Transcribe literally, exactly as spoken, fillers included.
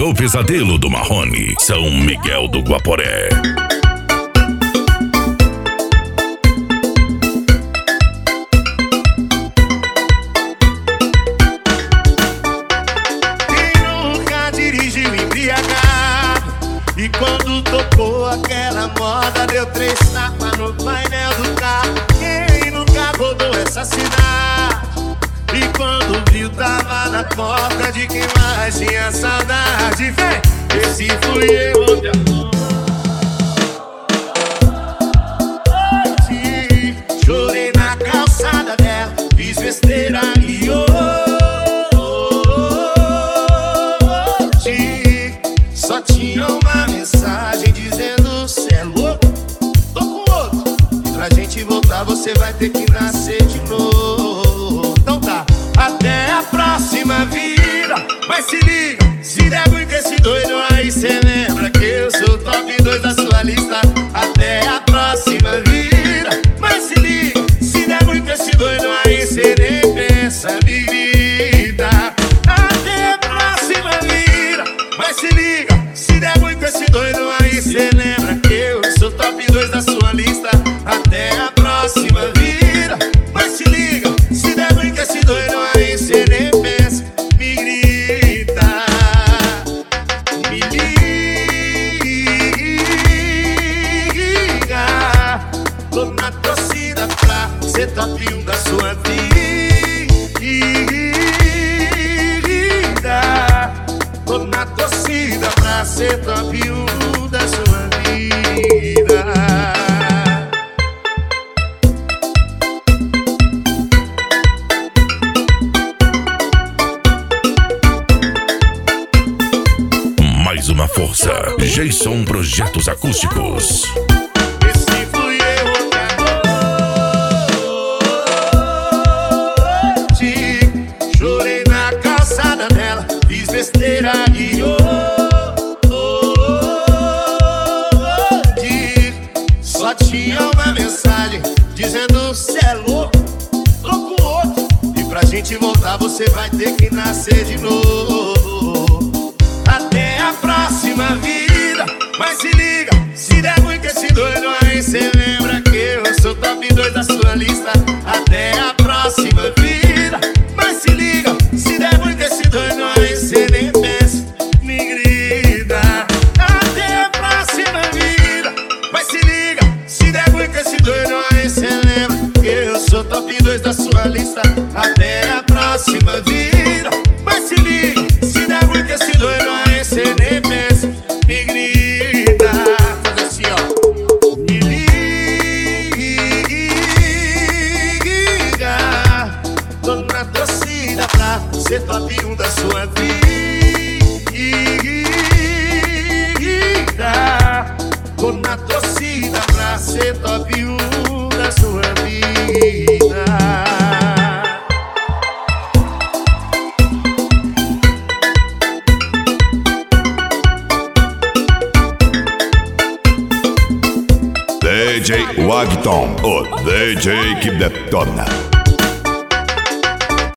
no Pesadelo do Marrone, São Miguel do Guaporé. E quando tocou aquela moda, deu três tapas no painel do carro. Quem nunca rodou essa cidade? E quando viu, tava na porta de quem mais tinha saudade. Vem, esse fui eu onde amor. Chorei na calçada dela, fiz besteira e hoje só tinha uma mensagem dizendo: cê é louco, tô com outro, e pra gente voltar você vai ter que nascer de novo. Então tá, até a próxima vida. Mas se liga, se der muito esse doido aí, cê lembra que eu sou o top dois da sua lista. Até a próxima vida. Mas se liga, se der muito esse doido aí, cê nem pensa, me grita. Até a próxima vida. Mas se liga, se der muito esse doido aí, cê lembra que eu sou top dois da sua lista. Até a próxima vida. Mas se liga, se der muito esse doido aí, cê nem pensa, me grita. Me liga. Tô na torcida pra ser top um da sua vida. Tô na torcida pra ser top um da sua vida. Mais uma força, Jason Projetos Acústicos. Esse fui eu outra noite. Chorei na calçada dela, fiz besteira e hoje só tinha uma mensagem dizendo: cê é louco, tô com outro, e pra gente voltar você vai ter que nascer de novo. Até a próxima vida. Mas se liga, se der muito esse doido aí, cê lembra que eu sou top dois da sua lista. Até a próxima vida. Mas se liga, se der muito esse doido aí, cê nem pensa, me grita. Até a próxima vida. Mas se liga, se der muito esse doido aí, cê lembra que eu sou top dois da sua lista. Até a próxima vida. Mas se liga, se der muito esse doido aí, cê nem pensa, me grita. Faz assim, ó. Me liga. Tô na torcida pra ser top um da sua vida. Tô na torcida pra ser top um da sua vida. D J Wagton, o D J que detona.